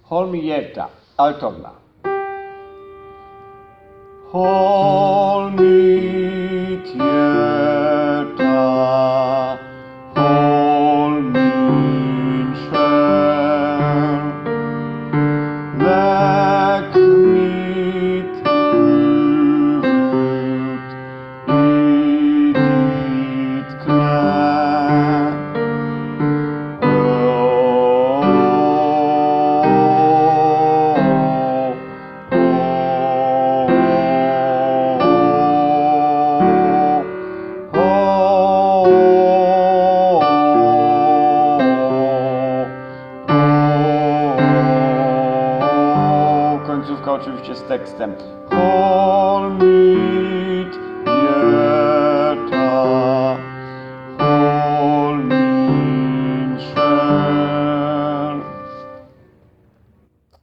Holmierta, altowna. Holmierta, Holminschön, leck mit Hüt, i dit knä. Końcówka oczywiście z tekstem.